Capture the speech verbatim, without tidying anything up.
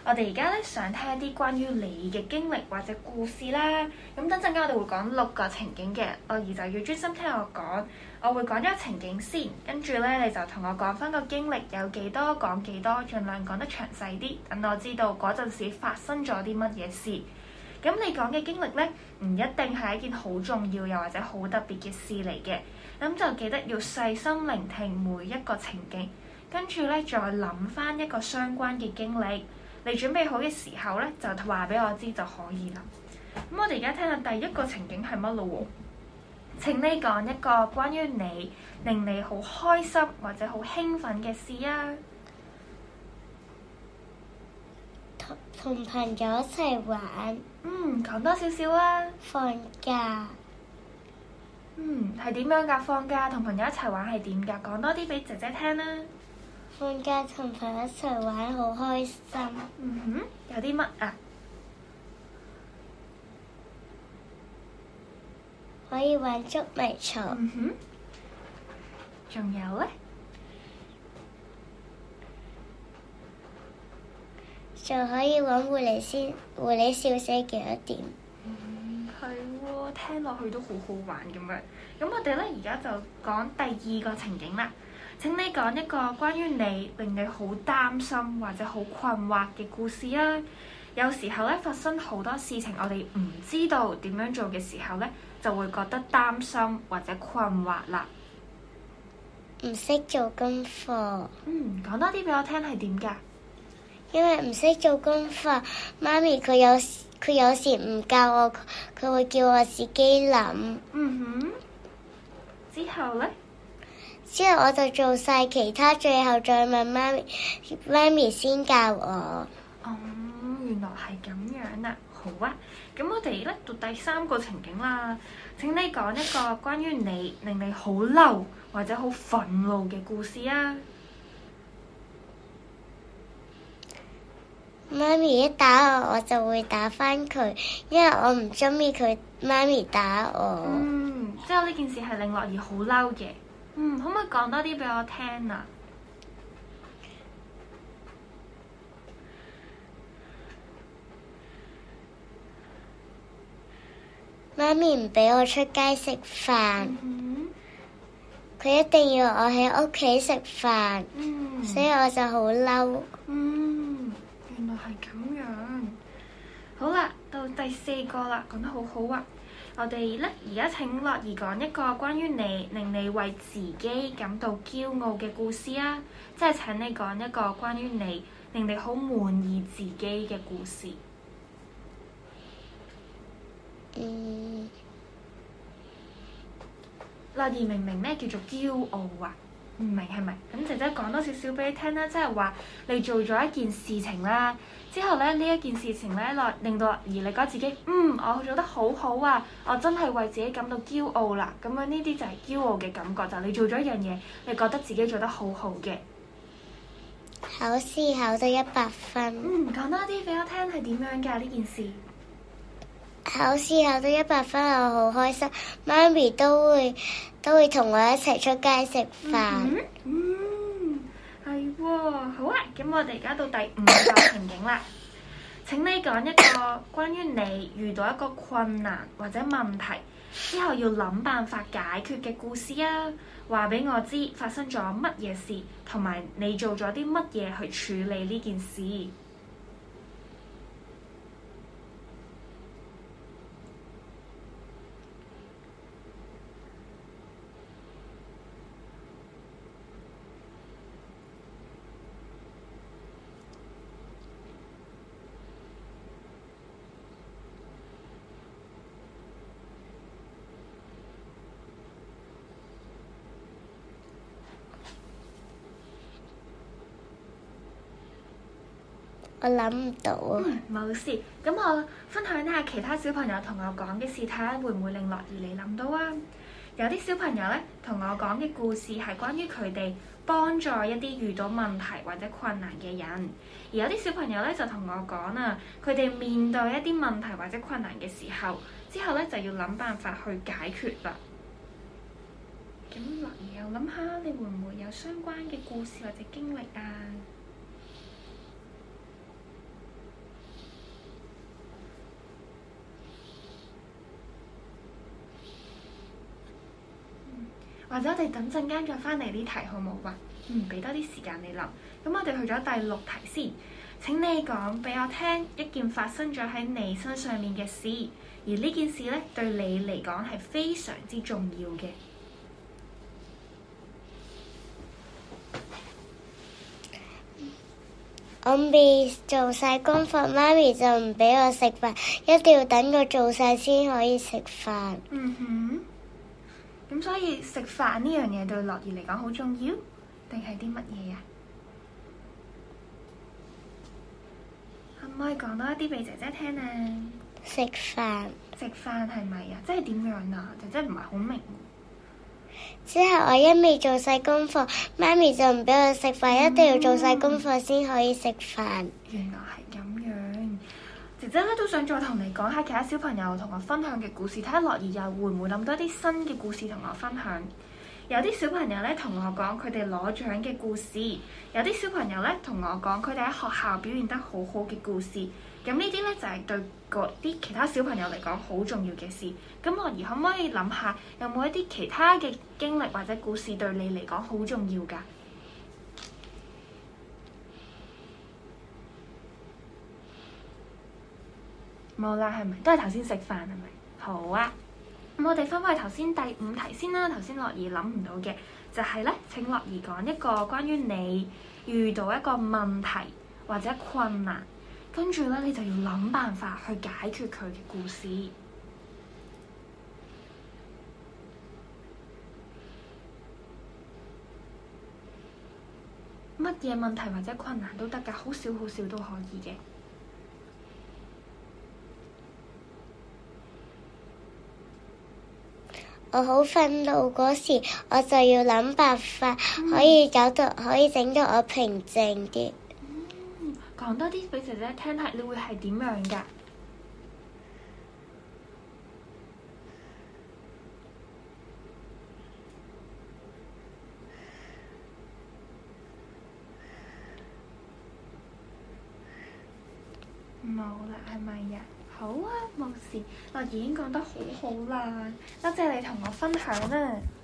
我哋而家咧想聽一啲關於你嘅經歷或者故事啦。咁等陣間我哋會講六個情景嘅，樂兒就要專心聽我講。我會講咗個情景先，跟住咧你就同我講翻個經歷有幾多，講幾多，盡量講得詳細啲，等我知道嗰陣時發生咗啲乜嘢事。咁你講嘅經歷咧，唔一定係一件好重要又或者好特別嘅事嚟嘅。咁就記得要細心聆聽每一個情景，跟住咧再諗翻一個相關嘅經歷。你準備好嘅時候咧，就話俾我知就可以啦。咁我哋而家聽下第一個情景係乜咯喎？請你講一個關於你令你好開心或者好興奮嘅事啊！ 同同朋友一齊玩。 嗯，講多少少啊！ 放假。 嗯，係點樣㗎？放假同朋友一齊玩係點㗎？講多啲俾姐姐聽啦。 放假同朋友一齊玩好開心。 嗯哼，有啲乜啊？ 可以玩捉迷藏。 嗯哼，仲有咧？ 就可以揾狐狸先，狐狸笑死幾多點？ 嗯，係喎，聽落去都好好玩咁樣。咁我哋咧而家就講第二個情景啦。請你講一個關於你令你好擔心或者好困惑嘅故事啊！有時候咧發生好多事情，我哋唔知道點樣做嘅時候咧，就會覺得擔心或者困惑啦。 唔識做功課。 嗯，講多啲俾我聽係點㗎？ 因為唔識做功課，媽咪佢有佢有時唔教我，佢會叫我自己諗。 嗯哼。之後咧？ 之後我就做晒其他，最後再問媽咪，媽咪先教我。 哦、嗯，原來係咁樣啊！好啊，咁我哋咧到第三個情景啦。請你講一個關於你令你好嬲或者好憤怒嘅故事啊！ 媽咪一打我，我就會打返佢，因為我唔中意佢媽咪打我。 嗯，之後呢件事係令樂兒好嬲嘅。嗯，可唔可以講多啲俾我聽啊？ 媽咪唔俾我出街食飯，佢、 嗯、 一定要我喺屋企食飯， 嗯、 所以我就好嬲。 嗯，原來係咁樣。好啦，到第四個啦，講得好好啊！我哋咧而家請樂兒講一個關於你令你為自己感到驕傲嘅故事啊！即係請你講一個關於你令你好滿意自己嘅故事。 嗯， 樂兒明唔明咩叫做驕傲啊？唔明係咪？咁姐姐講多少少俾你聽啦，即係話你做咗一件事情啦，之後咧呢一件事情咧，樂令到樂兒你覺得自己嗯我做得好好啊，我真係為自己感到驕傲啦。咁樣呢啲就係驕傲嘅感覺，就係你做咗一樣嘢，你覺得自己做得好好嘅。 考試考到一百分。 嗯，講多啲俾我聽係點樣㗎呢件事？ 考試考到一百分，我好開心。媽咪都會都會同我一齊出街食飯。 嗯，係喎，好啊。咁我哋而家到第五個情景啦。請你講一個關於你遇到一個困難或者問題之後要諗辦法解決嘅故事啊！話俾我知發生咗乜嘢事，同埋你做咗啲乜嘢去處理呢件事。 我諗唔到啊。 嗯，冇事。咁我分享下其他小朋友同我講嘅事，睇下會唔會令樂兒你諗到啊？有啲小朋友咧同我講嘅故事係關於佢哋幫助一啲遇到問題或者困難嘅人，而有啲小朋友咧就同我講啊，佢哋面對一啲問題或者困難嘅時候，之後咧就要諗辦法去解決啦。咁樂兒又諗下，你會唔會有相關嘅故事或者經歷啊？ 或者我哋等陣間再翻嚟呢題好冇啊？嗯，俾多啲時間你諗。咁我哋去咗第六題先。請你講俾我聽一件發生咗喺你身上面嘅事，而呢件事咧對你嚟講係非常之重要嘅。 我未做晒功課，媽咪就唔俾我食飯，一定要等我做晒先可以食飯。 嗯哼。咁所以食飯呢樣嘢對樂兒嚟講好重要，定係啲乜嘢啊？可唔可以講多一啲俾姐姐聽啊？ 食飯。 食飯係咪啊？即係點樣啊？姐姐唔係好明。 之後我一未做晒功課，媽咪就唔俾我食飯，嗯、一定要做晒功課先可以食飯。 原來係咁樣。姐姐咧都想再同你講下其他小朋友同我分享嘅故事，睇下樂兒又會唔會諗到一啲新嘅故事同我分享。有啲小朋友咧同我講佢哋攞獎嘅故事，有啲小朋友咧同我講佢哋喺學校表現得好好嘅故事。咁呢啲咧就係對嗰啲其他小朋友嚟講好重要嘅事。咁樂兒可唔可以諗下有冇一啲其他嘅經歷或者故事對你嚟講好重要㗎？冇啦，係咪？都係頭先食飯係咪？好啊。咁我哋翻返去頭先第五題先啦。頭先樂兒諗唔到嘅就係咧，請樂兒講一個關於你遇到一個問題或者困難，跟住咧你就要諗辦法去解決佢嘅故事。乜嘢問題或者困難都得㗎，好少好少都可以嘅。 我好憤怒嗰時，我就要諗辦法，嗯、可以搞到可以整到我平靜啲。 嗯，講多啲俾姐姐聽下，你會係點樣㗎？冇啦，係咪呀？好啊，冇事。樂兒已經講得好好啦，多謝你同我分享啦。